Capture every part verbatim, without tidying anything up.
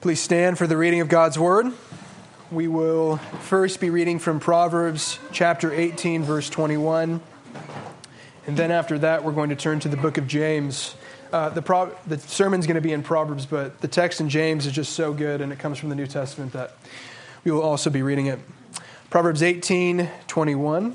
Please stand for the reading of God's Word. We will first be reading from Proverbs chapter eighteen, verse twenty-one. And then after that, we're going to turn to the book of James. Uh, the, Pro- the sermon's going to be in Proverbs, but the text in James is just so good, and it comes from the New Testament, that we will also be reading it. Proverbs eighteen, twenty-one.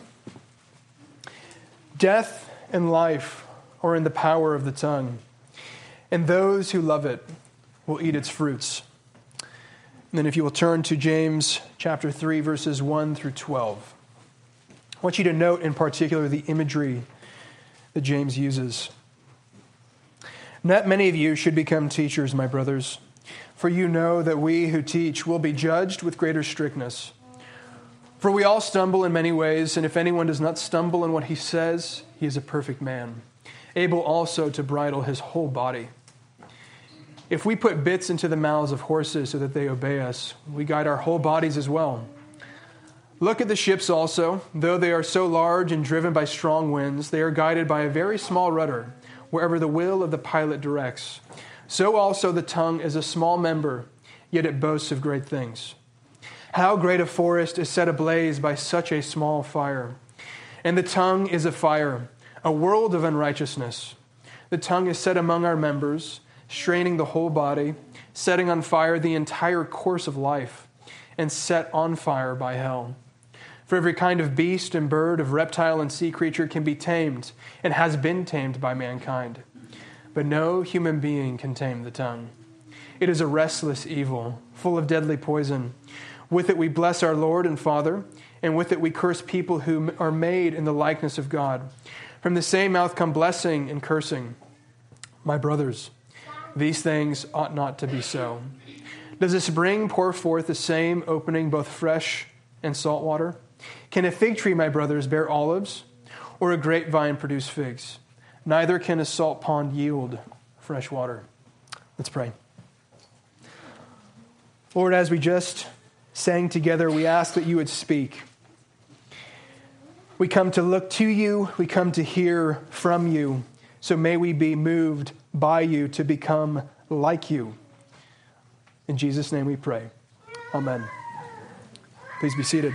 Death and life are in the power of the tongue, and those who love it will eat its fruits. And then if you will turn to James chapter three, verses one through twelve. I want you to note in particular the imagery that James uses. Not many of you should become teachers, my brothers, for you know that we who teach will be judged with greater strictness. For we all stumble in many ways, and if anyone does not stumble in what he says, he is a perfect man, able also to bridle his whole body. If we put bits into the mouths of horses so that they obey us, we guide our whole bodies as well. Look at the ships also. Though they are so large and driven by strong winds, they are guided by a very small rudder, wherever the will of the pilot directs. So also the tongue is a small member, yet it boasts of great things. How great a forest is set ablaze by such a small fire. And the tongue is a fire, a world of unrighteousness. The tongue is set among our members, straining the whole body, setting on fire the entire course of life, and set on fire by hell. For every kind of beast and bird, of reptile and sea creature can be tamed, and has been tamed by mankind. But no human being can tame the tongue. It is a restless evil, full of deadly poison. With it we bless our Lord and Father, and with it we curse people who are made in the likeness of God. From the same mouth come blessing and cursing. My brothers, these things ought not to be so. Does a spring pour forth the same opening, both fresh and salt water? Can a fig tree, my brothers, bear olives, or a grapevine produce figs? Neither can a salt pond yield fresh water. Let's pray. Lord, as we just sang together, we ask that you would speak. We come to look to you. We come to hear from you. So may we be moved by you to become like you. In Jesus' name we pray. Amen. Please be seated.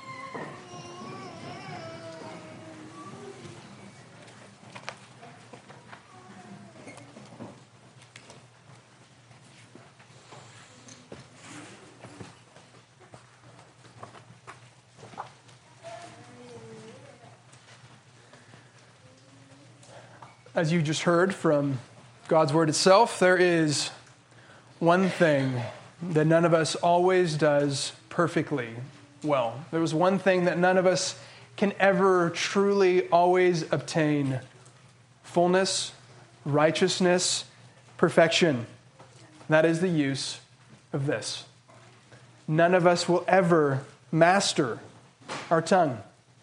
As you just heard from God's Word itself, there is one thing that none of us always does perfectly well. There is one thing that none of us can ever truly always obtain: fullness, righteousness, perfection. That is the use of this. None of us will ever master our tongue.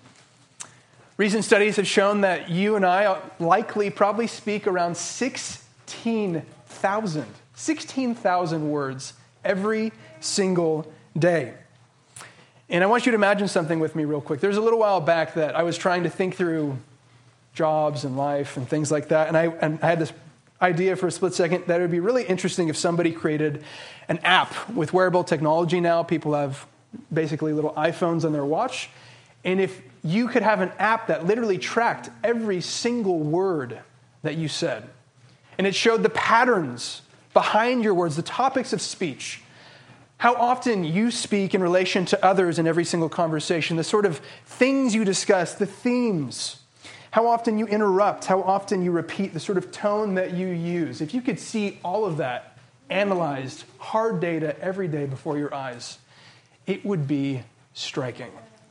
Recent studies have shown that you and I likely probably speak around sixteen thousand, sixteen thousand words every single day. And I want you to imagine something with me real quick. There's a little while back that I was trying to think through jobs and life and things like that. And I, and I had this idea for a split second that it would be really interesting if somebody created an app with wearable technology now. People have basically little iPhones on their watch. And if you could have an app that literally tracked every single word that you said, and it showed the patterns behind your words, the topics of speech, how often you speak in relation to others in every single conversation, the sort of things you discuss, the themes, how often you interrupt, how often you repeat, the sort of tone that you use. If you could see all of that analyzed, hard data every day before your eyes, it would be striking.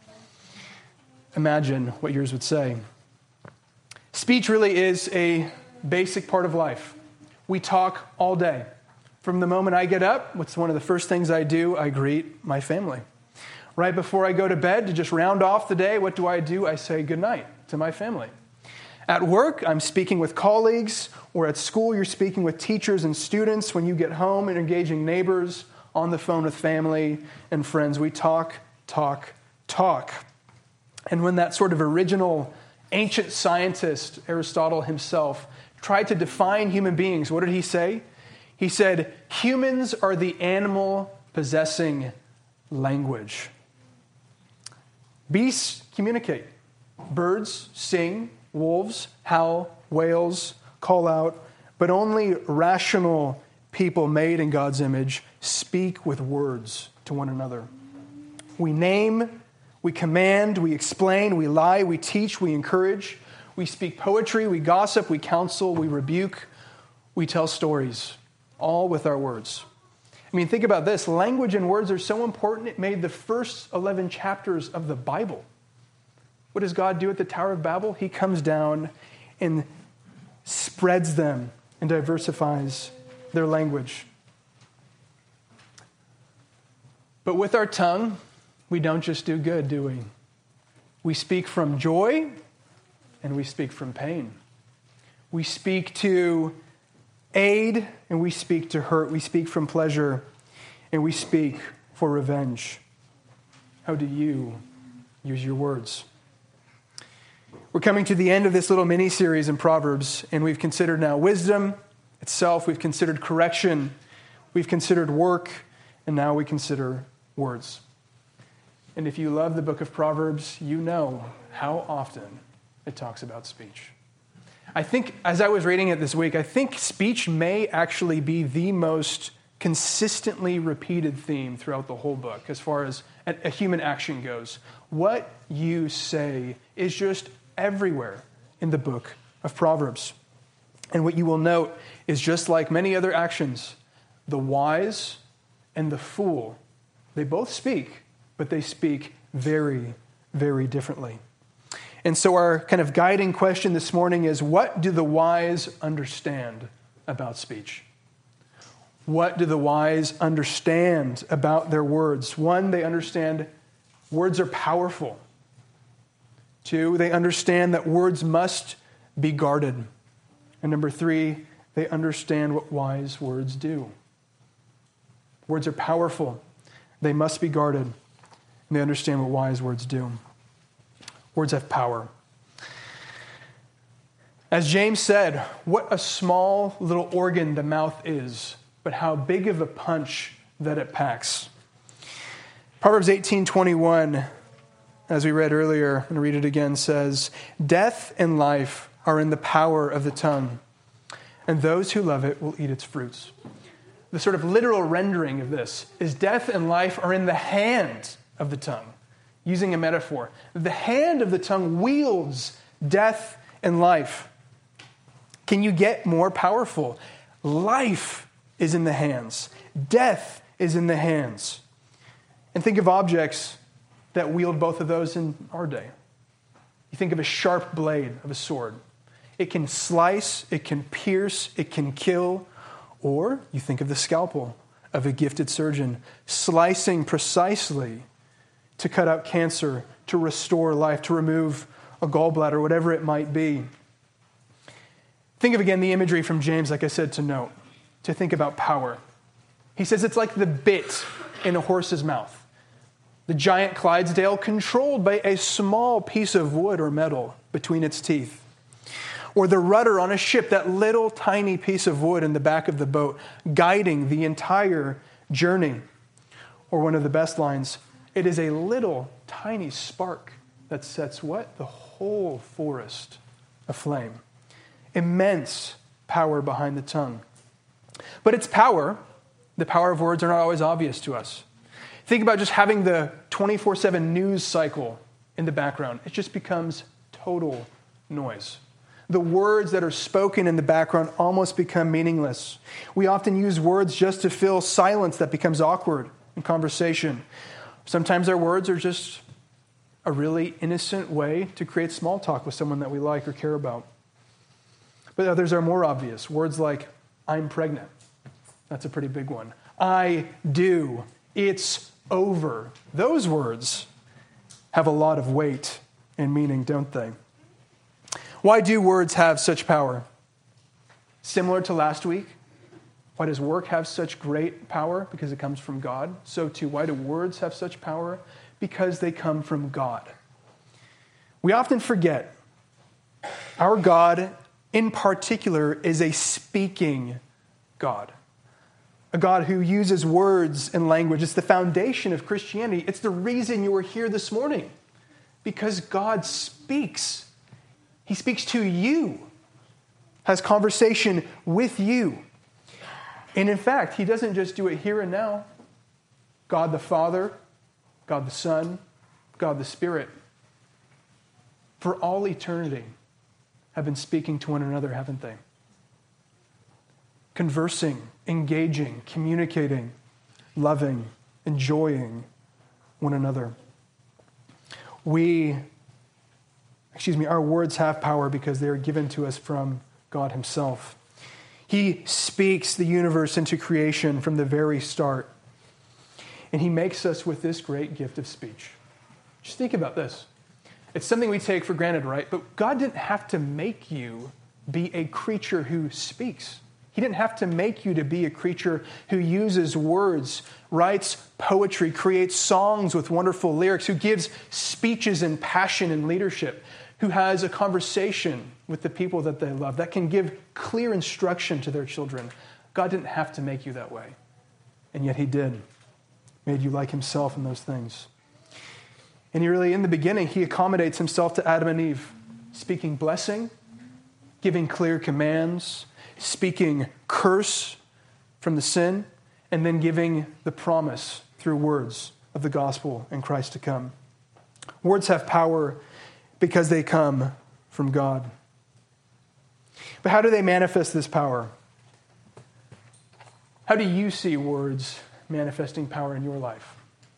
Imagine what yours would say. Speech really is a basic part of life. We talk all day. From the moment I get up, what's one of the first things I do? I greet my family. Right before I go to bed, to just round off the day, what do I do? I say goodnight to my family. At work, I'm speaking with colleagues, or at school, you're speaking with teachers and students. When you get home and engaging neighbors, on the phone with family and friends, we talk, talk, talk. And when that sort of original ancient scientist, Aristotle himself, tried to define human beings, what did he say? He He said, humans are the animal possessing language. Beasts communicate. Birds sing, wolves howl, whales call out, but only rational people made in God's image speak with words to one another. We name, we command, we explain, we lie, we teach, we encourage, we speak poetry, we gossip, we counsel, we rebuke, we tell stories, all with our words. I mean, think about this. Language and words are so important, it made the first eleven chapters of the Bible. What does God do at the Tower of Babel? He comes down and spreads them and diversifies their language. But with our tongue, we don't just do good, do we? We speak from joy and we speak from pain. We speak to aid and we speak to hurt. We speak from pleasure and we speak for revenge. How do you use your words? We're coming to the end of this little mini-series in Proverbs, and we've considered now wisdom itself, we've considered correction, we've considered work, and now we consider words. And if you love the book of Proverbs, you know how often it talks about speech. I think, as I was reading it this week, I think speech may actually be the most consistently repeated theme throughout the whole book as far as a human action goes. What you say is just everywhere in the book of Proverbs. And what you will note is just like many other actions, the wise and the fool, they both speak, but they speak very, very differently. And so our kind of guiding question this morning is, what do the wise understand about speech? What do the wise understand about their words? One, they understand words are powerful. Two, they understand that words must be guarded. And number three, they understand what wise words do. Words are powerful. They must be guarded. And they understand what wise words do. Words have power. As James said, what a small little organ the mouth is, but how big of a punch that it packs. Proverbs eighteen twenty-one, as we read earlier, and read it again, says, death and life are in the power of the tongue, and those who love it will eat its fruits. The sort of literal rendering of this is death and life are in the hand of the tongue, using a metaphor. The hand of the tongue wields death and life. Can you get more powerful? Life is in the hands. Death is in the hands. And think of objects that wield both of those in our day. You think of a sharp blade of a sword. It can slice, it can pierce, it can kill. Or you think of the scalpel of a gifted surgeon, slicing precisely to cut out cancer, to restore life, to remove a gallbladder, whatever it might be. Think of again the imagery from James, like I said, to note, to think about power. He says it's like the bit in a horse's mouth. The giant Clydesdale controlled by a small piece of wood or metal between its teeth. Or the rudder on a ship, that little tiny piece of wood in the back of the boat, guiding the entire journey. Or one of the best lines, it is a little tiny spark that sets what? The whole forest aflame. Immense power behind the tongue. But its power, the power of words, are not always obvious to us. Think about just having the twenty-four seven news cycle in the background. It just becomes total noise. The words that are spoken in the background almost become meaningless. We often use words just to fill silence that becomes awkward in conversation. Sometimes our words are just a really innocent way to create small talk with someone that we like or care about. But others are more obvious. Words like, I'm pregnant. That's a pretty big one. I do. It's over. Those words have a lot of weight and meaning, don't they? Why do words have such power? Similar to last week, why does work have such great power? Because it comes from God. So too, why do words have such power? Because they come from God. We often forget our God in particular is a speaking God. a God who uses words and language. It's the foundation of Christianity. It's the reason you are here this morning, because God speaks. He speaks to you, has conversation with you. And in fact, he doesn't just do it here and now. God the Father, God the Son, God the Spirit, for all eternity, have been speaking to one another, haven't they? Conversing, engaging, communicating, loving, enjoying one another. We, excuse me, our words have power because they are given to us from God himself. He speaks the universe into creation from the very start. And he makes us with this great gift of speech. Just think about this. It's something we take for granted, right? But God didn't have to make you be a creature who speaks. He didn't have to make you to be a creature who uses words, writes poetry, creates songs with wonderful lyrics, who gives speeches in passion and leadership, who has a conversation with the people that they love, that can give clear instruction to their children. God didn't have to make you that way. And yet he did. Made you like himself in those things. And he really, in the beginning, he accommodates himself to Adam and Eve, speaking blessing, giving clear commands, speaking curse from the sin, and then giving the promise through words of the gospel and Christ to come. Words have power because they come from God. But how do they manifest this power? How do you see words manifesting power in your life?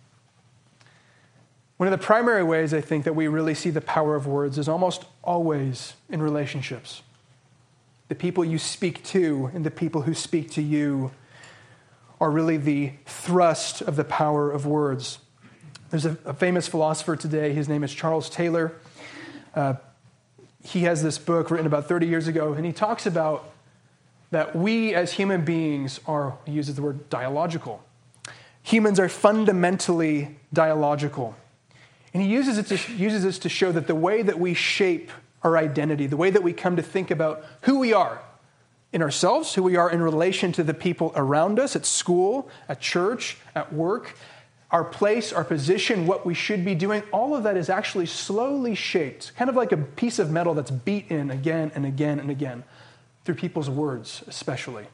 One of the primary ways I think that we really see the power of words is almost always in relationships. The people you speak to and the people who speak to you are really the thrust of the power of words. There's a, a famous philosopher today. His name is Charles Taylor. Uh, he has this book written about thirty years ago, and he talks about that we as human beings are, he uses the word dialogical. Humans are fundamentally dialogical. And he uses it to, uses this to show that the way that we shape our identity, the way that we come to think about who we are in ourselves, who we are in relation to the people around us at school, at church, at work, our place, our position, what we should be doing, all of that is actually slowly shaped, kind of like a piece of metal that's beat in again and again and again, through people's words especially.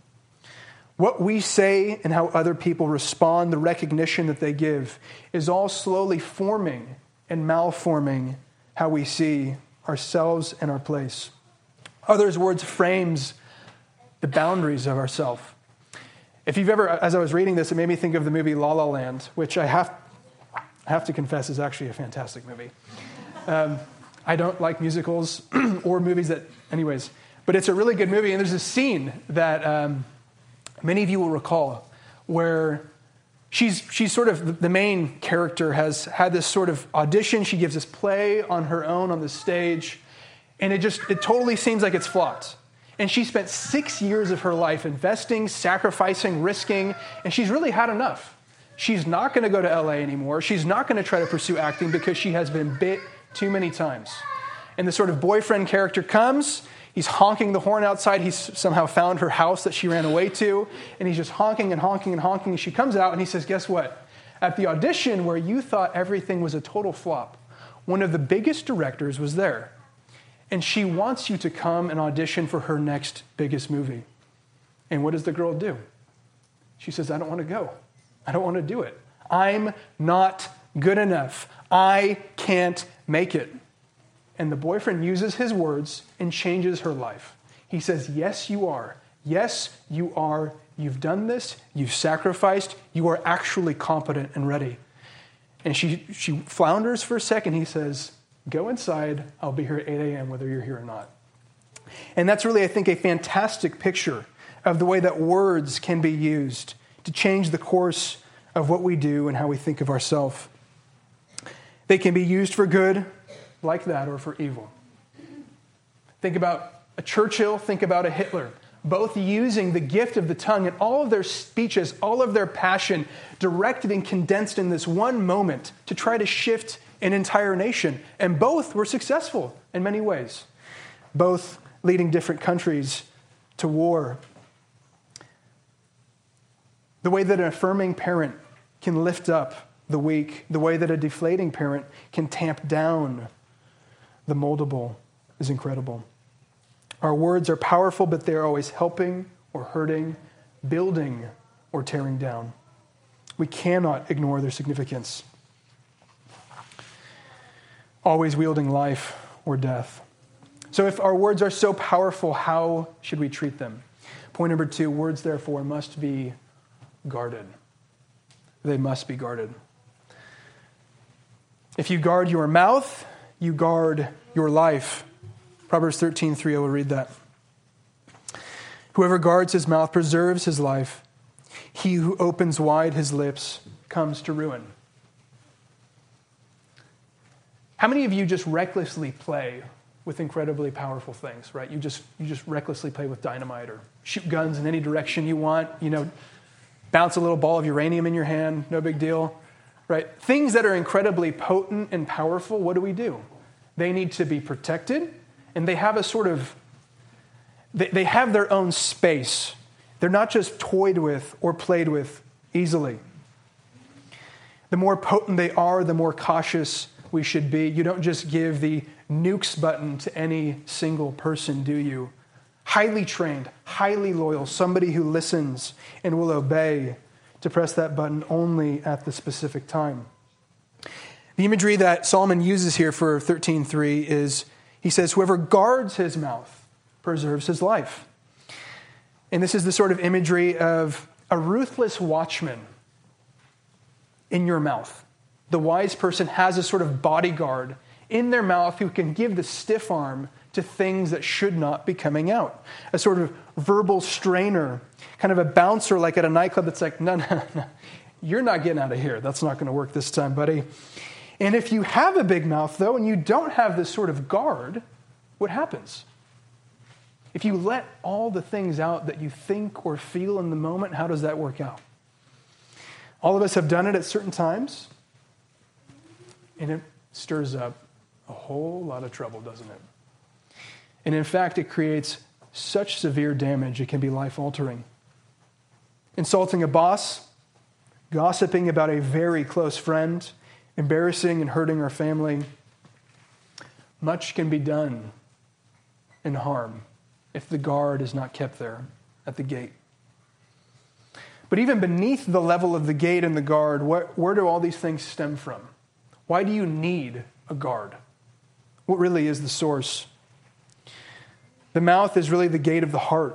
What we say and how other people respond, the recognition that they give, is all slowly forming and malforming how we see ourselves and our place. Others' words frames the boundaries of ourself. If you've ever, as I was reading this, it made me think of the movie La La Land, which I have, I have to confess is actually a fantastic movie. Um, I don't like musicals or movies that, anyways, but it's a really good movie. And there's a scene that um, many of you will recall where she's she's sort of, the main character has had this sort of audition. She gives this play on her own on the stage, and it just, it totally seems like it's flopped. And she spent six years of her life investing, sacrificing, risking, and she's really had enough. She's not going to go to L A anymore. She's not going to try to pursue acting because she has been bit too many times. And the sort of boyfriend character comes, he's honking the horn outside. He's somehow found her house that she ran away to, and he's just honking and honking and honking. And she comes out and he says, guess what? At the audition where you thought everything was a total flop, one of the biggest directors was there. And she wants you to come and audition for her next biggest movie. And what does the girl do? She says, I don't want to go. I don't want to do it. I'm not good enough. I can't make it. And the boyfriend uses his words and changes her life. He says, yes, you are. Yes, you are. You've done this. You've sacrificed. You are actually competent and ready. And she, she flounders for a second. He says, go inside. I'll be here at eight a.m. whether you're here or not. And that's really, I think, a fantastic picture of the way that words can be used to change the course of what we do and how we think of ourselves. They can be used for good, like that, or for evil. Think about a Churchill, think about a Hitler, both using the gift of the tongue and all of their speeches, all of their passion, directed and condensed in this one moment to try to shift an entire nation. And both were successful in many ways, both leading different countries to war. The way that an affirming parent can lift up the weak, the way that a deflating parent can tamp down the moldable is incredible. Our words are powerful, but they're always helping or hurting, building or tearing down. We cannot ignore their significance. Always wielding life or death. So if our words are so powerful, how should we treat them? Point number two, words therefore must be guarded. They must be guarded. If you guard your mouth, you guard your life. Proverbs thirteen three, I will read that. Whoever guards his mouth preserves his life. He who opens wide his lips comes to ruin. How many of you just recklessly play with incredibly powerful things, right? You just you just recklessly play with dynamite or shoot guns in any direction you want, you know, bounce a little ball of uranium in your hand, no big deal, right? Things that are incredibly potent and powerful, what do we do? They need to be protected, and they have a sort of, they, they have their own space. They're not just toyed with or played with easily. The more potent they are, the more cautious we should be. You don't just give the nukes button to any single person, do you? Highly trained, highly loyal, somebody who listens and will obey to press that button only at the specific time. The imagery that Solomon uses here for thirteen three is, he says, whoever guards his mouth preserves his life. And this is the sort of imagery of a ruthless watchman in your mouth. The wise person has a sort of bodyguard in their mouth who can give the stiff arm to things that should not be coming out. A sort of verbal strainer, kind of a bouncer like at a nightclub that's like, no, no, no, you're not getting out of here. That's not going to work this time, buddy. And if you have a big mouth, though, and you don't have this sort of guard, what happens? If you let all the things out that you think or feel in the moment, how does that work out? All of us have done it at certain times, and it stirs up a whole lot of trouble, doesn't it? And in fact, it creates such severe damage, it can be life-altering. Insulting a boss, gossiping about a very close friend, embarrassing and hurting our family. Much can be done in harm if the guard is not kept there at the gate. But even beneath the level of the gate and the guard, where, where do all these things stem from? Why do you need a guard? What really is the source? The mouth is really the gate of the heart.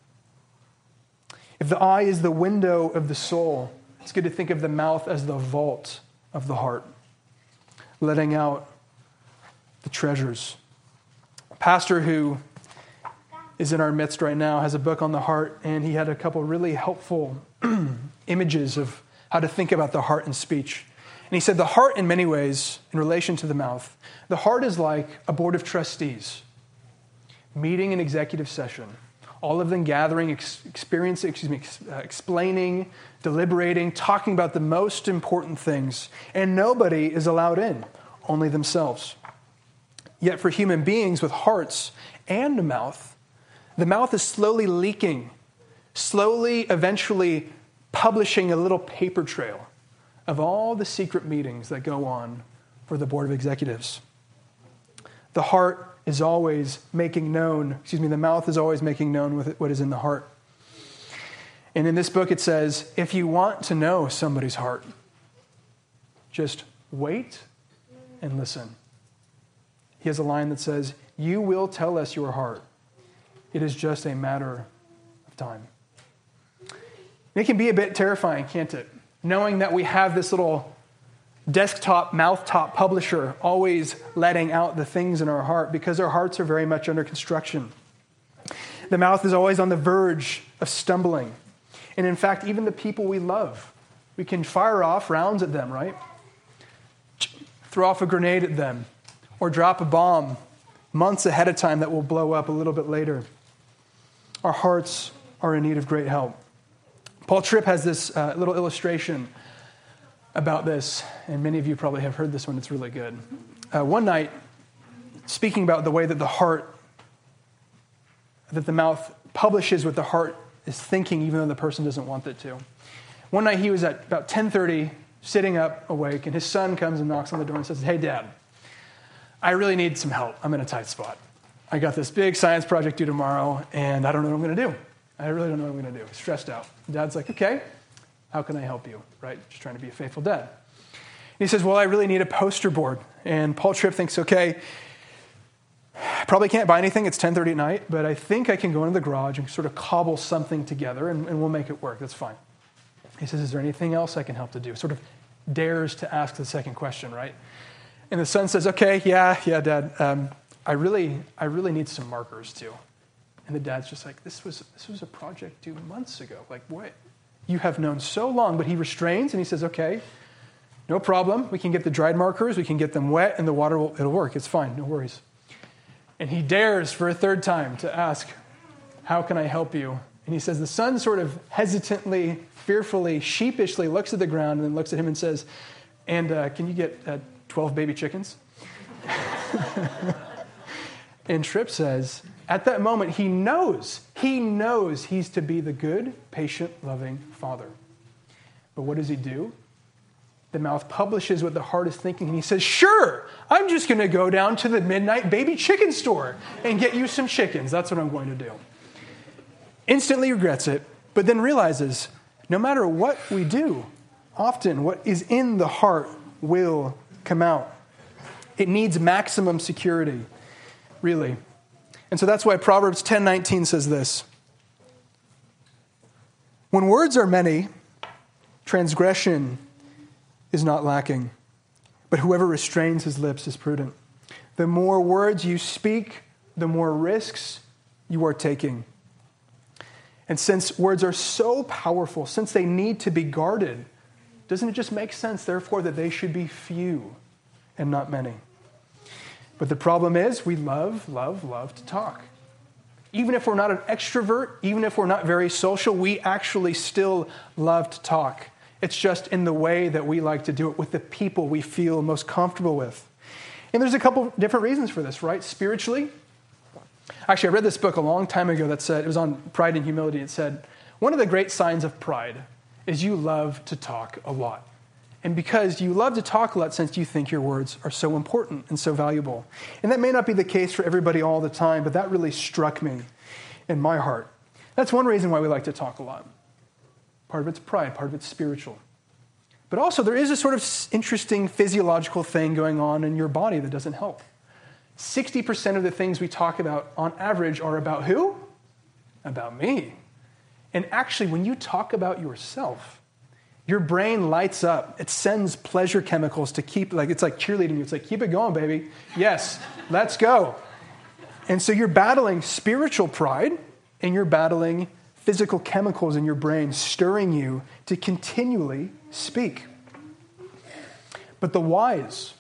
If the eye is the window of the soul, it's good to think of the mouth as the vault of the heart, letting out the treasures. A pastor who is in our midst right now has a book on the heart, and he had a couple really helpful images of how to think about the heart and speech. And he said the heart, in many ways, in relation to the mouth, the heart is like a board of trustees meeting an executive session, all of them gathering, ex- experience, excuse me, ex- uh, explaining, deliberating, talking about the most important things, and nobody is allowed in, only themselves. Yet for human beings with hearts and a mouth, the mouth is slowly leaking, slowly, eventually publishing a little paper trail of all the secret meetings that go on for the board of executives. The heart is always making known, excuse me, the mouth is always making known with what is in the heart. And in this book it says, if you want to know somebody's heart, just wait and listen. He has a line that says, you will tell us your heart. It is just a matter of time. And it can be a bit terrifying, can't it? Knowing that we have this little desktop, mouth-top publisher always letting out the things in our heart because our hearts are very much under construction. The mouth is always on the verge of stumbling. And in fact, even the people we love, we can fire off rounds at them, right? Throw off a grenade at them or drop a bomb months ahead of time that will blow up a little bit later. Our hearts are in need of great help. Paul Tripp has this uh, little illustration about this, and many of you probably have heard this one. It's really good. Uh, one night, speaking about the way that the heart, that the mouth publishes what the heart is thinking, even though the person doesn't want it to. One night he was at about ten thirty, sitting up, awake, and his son comes and knocks on the door and says, "Hey, Dad, I really need some help. I'm in a tight spot. I got this big science project due tomorrow, and I don't know what I'm going to do. I really don't know what I'm going to do." Stressed out. Dad's like, "Okay, how can I help you?" Right? Just trying to be a faithful dad. And he says, "Well, I really need a poster board." And Paul Tripp thinks, "Okay, probably can't buy anything. It's ten thirty at night, but I think I can go into the garage and sort of cobble something together, and, and we'll make it work. That's fine." He says, "Is there anything else I can help to do?" Sort of dares to ask the second question, right? And the son says, "Okay, yeah, yeah, Dad. Um, I really, I really need some markers too." And the dad's just like, "This was, this was a project due months ago. Like, what? You have known so long." But he restrains and he says, "Okay, no problem. We can get the dried markers. We can get them wet, and the water will, it'll work. It's fine. No worries." And he dares for a third time to ask, "How can I help you?" And he says, the son sort of hesitantly, fearfully, sheepishly looks at the ground and then looks at him and says, "And uh, can you get uh, twelve baby chickens?" And Tripp says, at that moment, he knows, he knows he's to be the good, patient, loving father. But what does he do? The mouth publishes what the heart is thinking, and he says, "Sure, I'm just going to go down to the midnight baby chicken store and get you some chickens. That's what I'm going to do." Instantly regrets it, but then realizes no matter what we do, often what is in the heart will come out. It needs maximum security, really. And so that's why Proverbs ten nineteen says this: "When words are many, transgression is not lacking, but whoever restrains his lips is prudent." The more words you speak, the more risks you are taking. And since words are so powerful, since they need to be guarded, doesn't it just make sense, therefore, that they should be few and not many? But the problem is we love, love, love to talk. Even if we're not an extrovert, even if we're not very social, we actually still love to talk. It's just in the way that we like to do it with the people we feel most comfortable with. And there's a couple different reasons for this, right? Spiritually. Actually, I read this book a long time ago that said, it was on pride and humility. It said, one of the great signs of pride is you love to talk a lot. And because you love to talk a lot, since you think your words are so important and so valuable. And that may not be the case for everybody all the time, but that really struck me in my heart. That's one reason why we like to talk a lot. Part of it's pride, part of it's spiritual. But also there is a sort of interesting physiological thing going on in your body that doesn't help. sixty percent of the things we talk about on average are about who? About me. And actually, when you talk about yourself, your brain lights up. It sends pleasure chemicals to keep, like it's like cheerleading you. It's like, keep it going, baby. Yes, let's go. And so you're battling spiritual pride, and you're battling physical chemicals in your brain stirring you to continually speak. But the wise,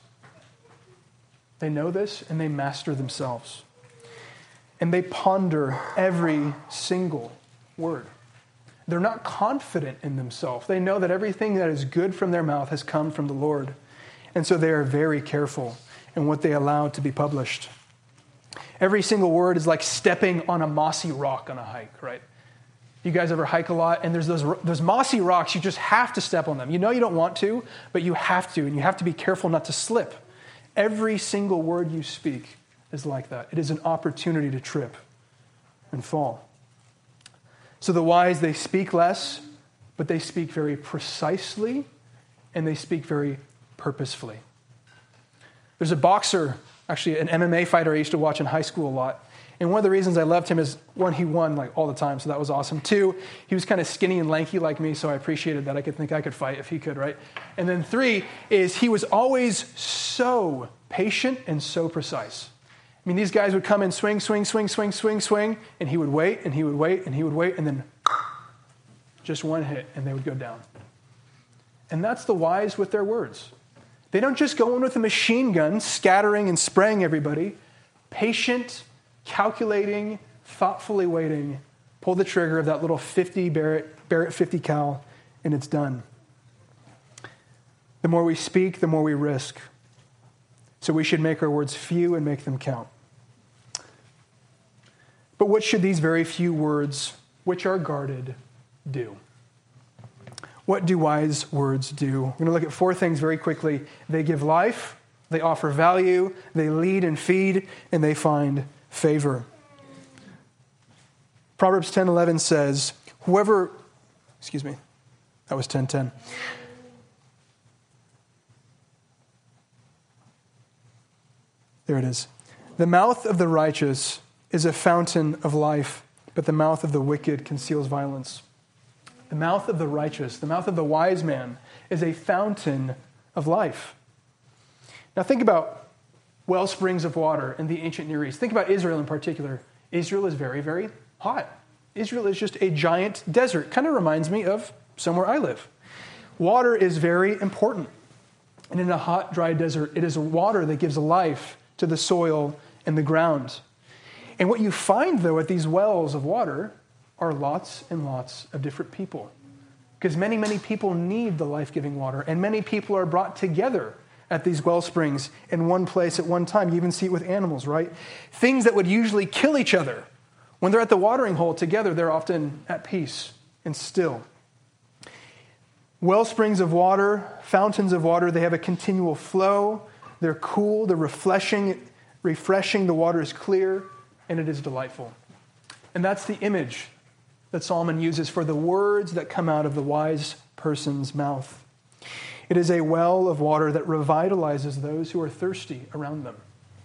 they know this and they master themselves. And they ponder every single word. They're not confident in themselves. They know that everything that is good from their mouth has come from the Lord. And so they are very careful in what they allow to be published. Every single word is like stepping on a mossy rock on a hike, right? You guys ever hike a lot? And there's those, those mossy rocks, you just have to step on them. You know you don't want to, but you have to, and you have to be careful not to slip. Every single word you speak is like that. It is an opportunity to trip and fall. So the wise, they speak less, but they speak very precisely, and they speak very purposefully. There's a boxer, actually an M M A fighter I used to watch in high school a lot. And one of the reasons I loved him is, one, he won like all the time, so that was awesome. Two, he was kind of skinny and lanky like me, so I appreciated that. I could think I could fight if he could, right? And then three is he was always so patient and so precise. I mean, these guys would come and swing, swing, swing, swing, swing, swing, and he would wait, and he would wait, and he would wait, and then just one hit, and they would go down. And that's the wise with their words. They don't just go in with a machine gun, scattering and spraying everybody. Patient, calculating, thoughtfully waiting, pull the trigger of that little fifty Barrett, Barrett fifty cal, and it's done. The more we speak, the more we risk. So we should make our words few and make them count. But what should these very few words, which are guarded, do? What do wise words do? We're going to look at four things very quickly. They give life, they offer value, they lead and feed, and they find favor. Proverbs ten eleven says, whoever, excuse me, that was ten ten. There it is. The mouth of the righteous is a fountain of life, but the mouth of the wicked conceals violence. The mouth of the righteous, the mouth of the wise man, is a fountain of life. Now think about well springs of water in the ancient Near East. Think about Israel in particular. Israel is very, very hot. Israel is just a giant desert. Kind of reminds me of somewhere I live. Water is very important. And in a hot, dry desert, it is water that gives life to the soil and the ground. And what you find, though, at these wells of water are lots and lots of different people. Because many, many people need the life-giving water, and many people are brought together at these well springs in one place at one time. You even see it with animals, right? Things that would usually kill each other. When they're at the watering hole together, they're often at peace and still. Well springs of water, fountains of water, they have a continual flow. They're cool, they're refreshing, refreshing, the water is clear, and it is delightful. And that's the image that Solomon uses for the words that come out of the wise person's mouth. It is a well of water that revitalizes those who are thirsty around them.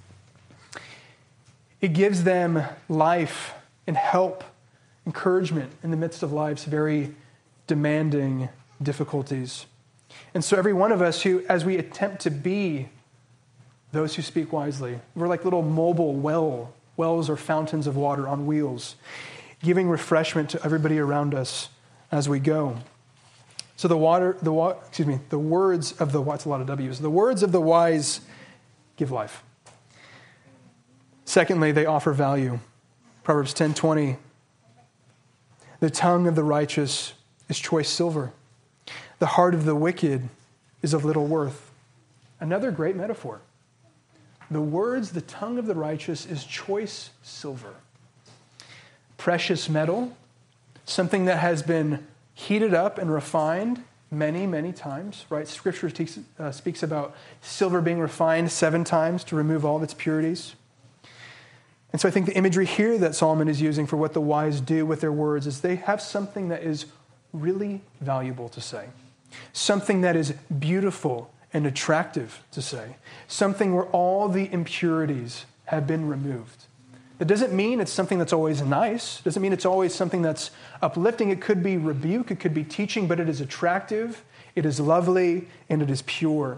It gives them life and help, encouragement in the midst of life's very demanding difficulties. And so every one of us who, as we attempt to be those who speak wisely, we're like little mobile well, wells or fountains of water on wheels, giving refreshment to everybody around us as we go. So the water, the wa- excuse me, the words of the what's a lot of W's. The words of the wise give life. Secondly, they offer value. Proverbs ten twenty. The tongue of the righteous is choice silver. The heart of the wicked is of little worth. Another great metaphor. The words, the tongue of the righteous is choice silver. Precious metal, something that has been heated up and refined many, many times, right? Scripture teaks, uh, speaks about silver being refined seven times to remove all of its purities. And so I think the imagery here that Solomon is using for what the wise do with their words is they have something that is really valuable to say, something that is beautiful and attractive to say, something where all the impurities have been removed. That doesn't mean it's something that's always nice. It doesn't mean it's always something that's uplifting. It could be rebuke, it could be teaching, but it is attractive, it is lovely, and it is pure.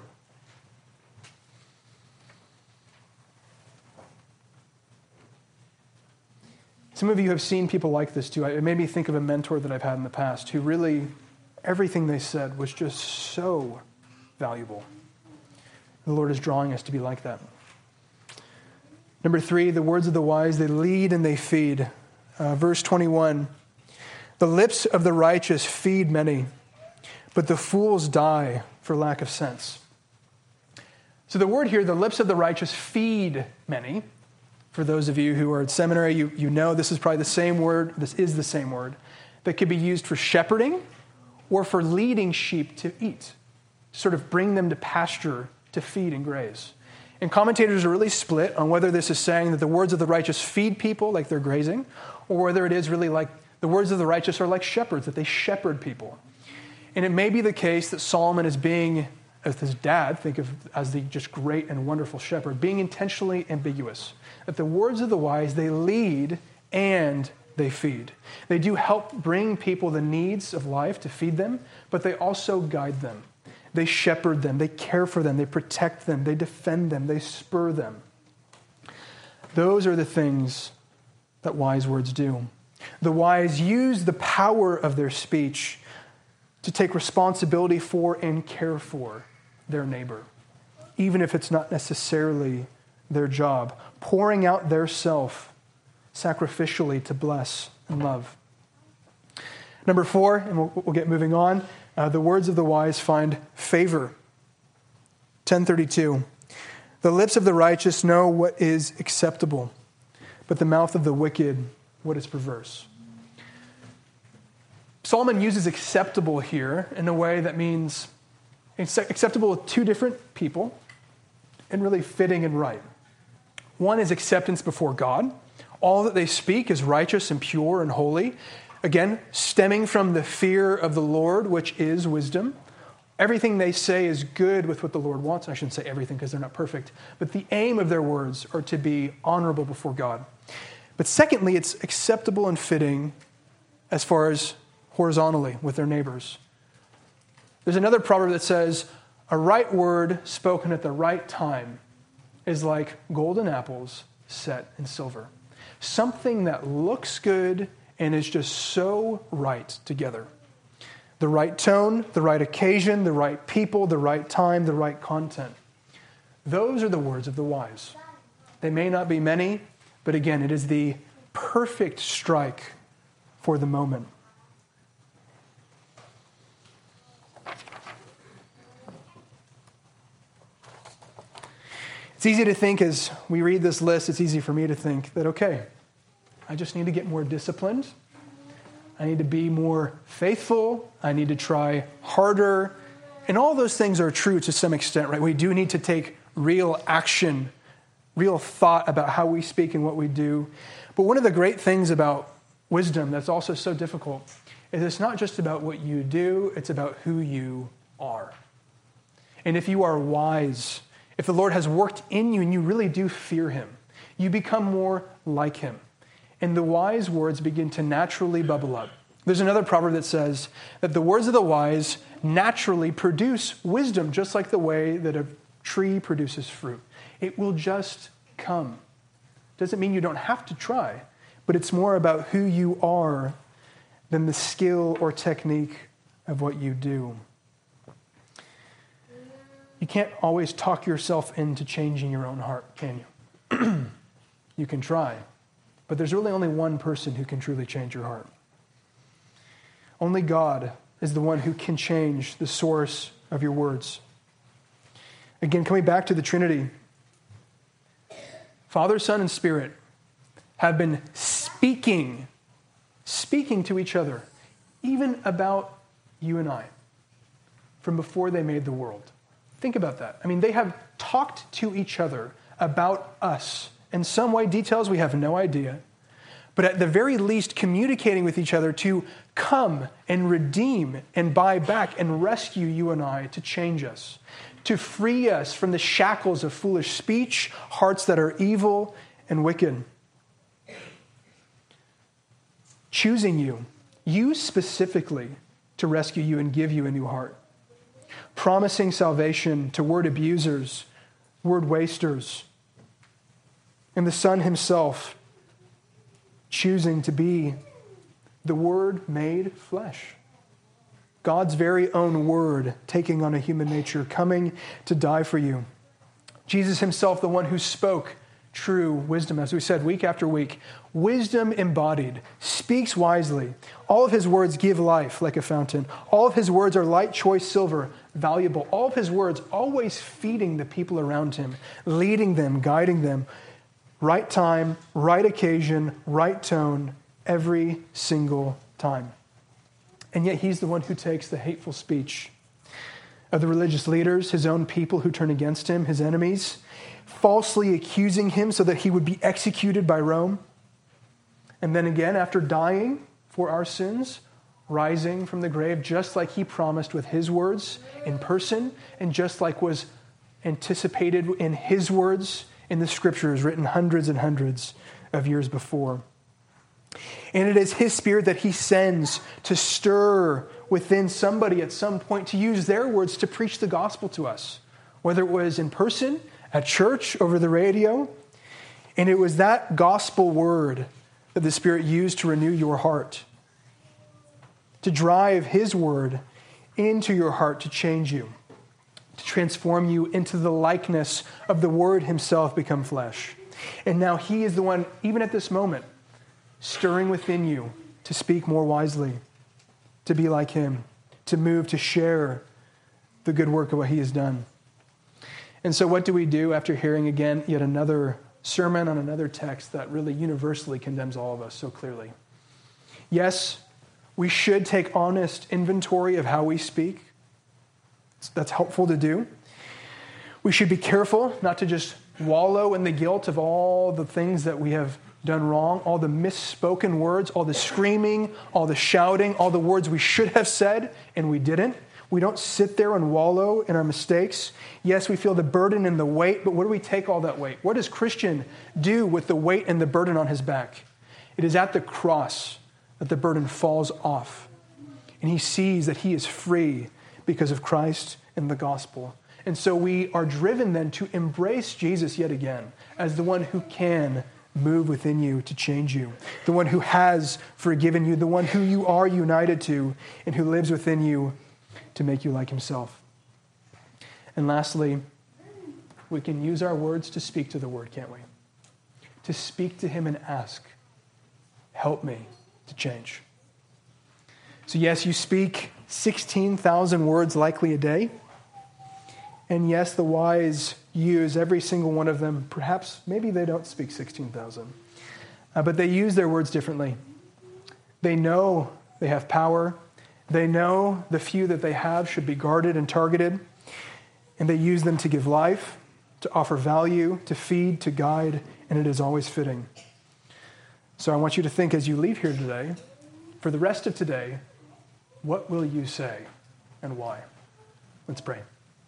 Some of you have seen people like this too. It made me think of a mentor that I've had in the past who really, everything they said was just so valuable. The Lord is drawing us to be like that. Number three, the words of the wise, they lead and they feed. Uh, verse twenty-one, the lips of the righteous feed many, but the fools die for lack of sense. So the word here, the lips of the righteous feed many. For those of you who are at seminary, you, you know this is probably the same word, this is the same word, that could be used for shepherding or for leading sheep to eat, to sort of bring them to pasture to feed and graze. And commentators are really split on whether this is saying that the words of the righteous feed people like they're grazing, or whether it is really like the words of the righteous are like shepherds, that they shepherd people. And it may be the case that Solomon is being, as his dad, think of as the just great and wonderful shepherd, being intentionally ambiguous. That the words of the wise, they lead and they feed. They do help bring people the needs of life to feed them, but they also guide them. They shepherd them, they care for them, they protect them, they defend them, they spur them. Those are the things that wise words do. The wise use the power of their speech to take responsibility for and care for their neighbor, even if it's not necessarily their job, pouring out their self sacrificially to bless and love. Number four, and we'll, we'll get moving on, uh, the words of the wise find favor. ten thirty-two, the lips of the righteous know what is acceptable, but the mouth of the wicked what is perverse. Solomon uses acceptable here in a way that means acceptable with two different people and really fitting and right. One is acceptance before God. All that they speak is righteous and pure and holy. Again, stemming from the fear of the Lord, which is wisdom. Everything they say is good with what the Lord wants. I shouldn't say everything because they're not perfect. But the aim of their words are to be honorable before God. But secondly, it's acceptable and fitting as far as horizontally with their neighbors. There's another proverb that says, a right word spoken at the right time is like golden apples set in silver. Something that looks good and is just so right together. The right tone, the right occasion, the right people, the right time, the right content. Those are the words of the wise. They may not be many, but again, it is the perfect strike for the moment. It's easy to think as we read this list, it's easy for me to think that, okay, I just need to get more disciplined. I need to be more faithful. I need to try harder. And all those things are true to some extent, right? We do need to take real action, real thought about how we speak and what we do. But one of the great things about wisdom that's also so difficult is it's not just about what you do, it's about who you are. And if you are wise, if the Lord has worked in you and you really do fear him, you become more like him. And the wise words begin to naturally bubble up. There's another proverb that says that the words of the wise naturally produce wisdom, just like the way that a tree produces fruit. It will just come. Doesn't mean you don't have to try, but it's more about who you are than the skill or technique of what you do. You can't always talk yourself into changing your own heart, can you? You can try, but there's really only one person who can truly change your heart. Only God is the one who can change the source of your words. Again, coming back to the Trinity, Father, Son, and Spirit have been speaking, speaking to each other, even about you and I, from before they made the world. Think about that. I mean, they have talked to each other about us in some way, details we have no idea, but at the very least communicating with each other to come and redeem and buy back and rescue you and I, to change us, to free us from the shackles of foolish speech, hearts that are evil and wicked. Choosing you, you specifically, to rescue you and give you a new heart. Promising salvation to word abusers, word wasters, and the Son himself choosing to be the Word made flesh. God's very own Word taking on a human nature, coming to die for you. Jesus himself, the one who spoke true wisdom, as we said, week after week. Wisdom embodied, speaks wisely. All of his words give life like a fountain. All of his words are light, choice silver, valuable. All of his words always feeding the people around him, leading them, guiding them. Right time, right occasion, right tone, every single time. And yet he's the one who takes the hateful speech of the religious leaders, his own people who turn against him, his enemies, falsely accusing him so that he would be executed by Rome. And then again, after dying for our sins, rising from the grave, just like he promised with his words in person, and just like was anticipated in his words in the scriptures written hundreds and hundreds of years before. And it is his Spirit that he sends to stir within somebody at some point to use their words to preach the gospel to us, whether it was in person, at church, over the radio. And it was that gospel word that the Spirit used to renew your heart, to drive his word into your heart to change you, to transform you into the likeness of the Word himself become flesh. And now he is the one, even at this moment, stirring within you to speak more wisely, to be like him, to move, to share the good work of what he has done. And so what do we do after hearing again yet another sermon on another text that really universally condemns all of us so clearly? Yes, We should take honest inventory of how we speak. That's helpful to do. We should be careful not to just wallow in the guilt of all the things that we have done wrong, all the misspoken words, all the screaming, all the shouting, all the words we should have said and we didn't. We don't sit there and wallow in our mistakes. Yes, we feel the burden and the weight, but where do we take all that weight? What does Christian do with the weight and the burden on his back? It is at the cross that the burden falls off. And he sees that he is free because of Christ and the gospel. And so we are driven then to embrace Jesus yet again as the one who can move within you to change you, the one who has forgiven you, the one who you are united to, and who lives within you to make you like himself. And lastly, we can use our words to speak to the word, can't we? To speak to him and ask, help me to change. So yes, you speak sixteen thousand words likely a day. And yes, the wise use every single one of them. Perhaps, maybe they don't speak sixteen thousand. Uh, but they use their words differently. They know they have power. They know the few that they have should be guarded and targeted. And they use them to give life, to offer value, to feed, to guide, and it is always fitting. So I want you to think as you leave here today, for the rest of today, what will you say and why? Let's pray.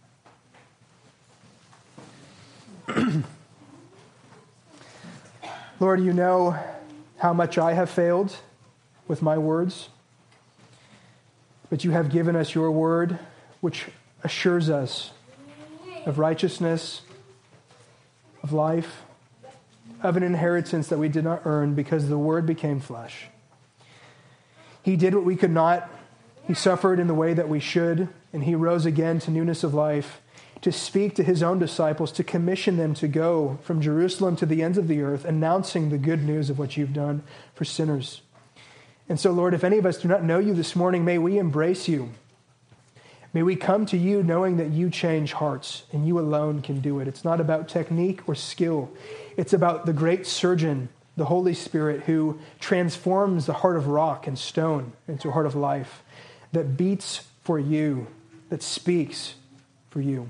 Lord, you know how much I have failed with my words, but you have given us your word, which assures us of righteousness, of life, of an inheritance that we did not earn because the word became flesh. He did what we could not. He suffered in the way that we should, and he rose again to newness of life, to speak to his own disciples, to commission them to go from Jerusalem to the ends of the earth, announcing the good news of what you've done for sinners. And so, Lord, if any of us do not know you this morning, may we embrace you. May we come to you knowing that you change hearts and you alone can do it. It's not about technique or skill. It's about the great surgeon, the Holy Spirit, who transforms the heart of rock and stone into a heart of life that beats for you, that speaks for you.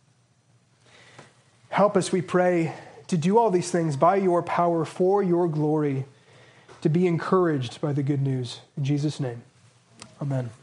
Help us, we pray, to do all these things by your power, for your glory, to be encouraged by the good news. In Jesus' name, amen.